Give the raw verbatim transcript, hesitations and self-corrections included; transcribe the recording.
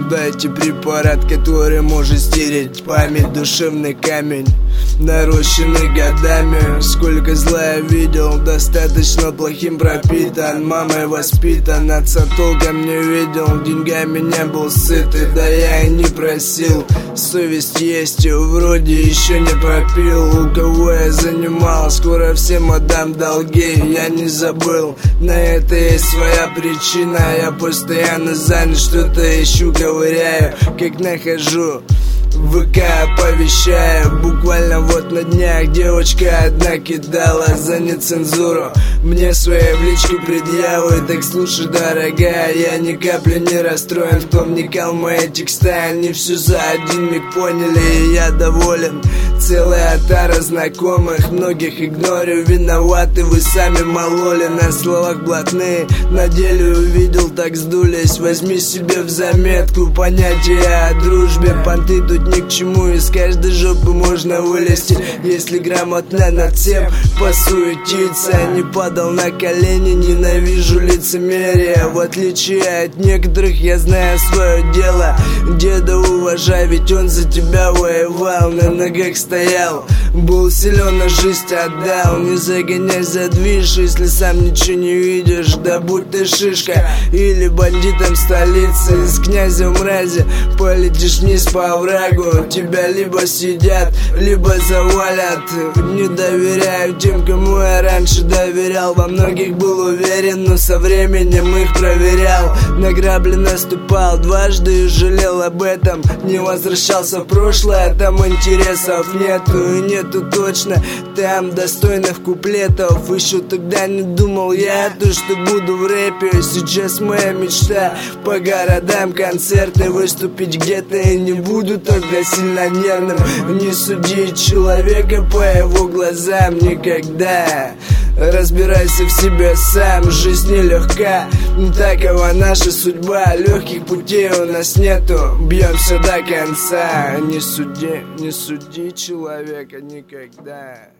Дайте препарат, который может стереть память, душевный камень, нарощенный годами. Сколько зла я видел, достаточно плохим пропитан, мамой воспитан, отца толком не видел, деньгами не был сытый, да я и не просил. Совесть есть, и вроде еще не пропил. У кого я занимал, скоро всем отдам долги, я не забыл. На это есть своя причина, я постоянно занят, что-то ищу, ковыряю, как нахожу. В ВК оповещаю, буквально вот на днях девочка одна кидала за нецензуру мне свои в личку предъявы. Так слушай, дорогая, я ни капли не расстроен, кто вникал в мои тексты, они все за один миг поняли, и я доволен. Целая отара знакомых, многих игнорю, виноваты вы сами, мололи, на словах блатные, на деле увидел, так сдулись. Возьми себе в заметку понятие о дружбе, понты тут ни к чему, из каждой жопы можно вылезти, если грамотно над всем посуетиться. Не падал на колени, ненавижу лицемерие, в отличие от некоторых я знаю свое дело. Деда уважай, ведь он за тебя воевал, на ногах стоял, был силен, на жизнь отдал. Не загоняй за движ, если сам ничего не видишь, да будь ты шишка или бандитом столицы. Из князя в мразе полетишь вниз по оврагу, тебя либо съедят, либо завалят. Не доверяю тем, кому я раньше доверял, во многих был уверен, но со временем их проверял. На грабли наступал дважды и жалел об этом, не возвращался в прошлое, там интересов нету, и нету точно там достойных куплетов. Еще тогда не думал я то, что буду в рэпе. Сейчас моя мечта по городам концерты выступить где-то, и не буду тогда сильно нервным. Не суди человека по его глазам никогда, разбирайся в себе сам, жизнь нелегка, такова наша судьба, легких путей у нас нету, бьемся до конца. Не суди, не суди человека никогда.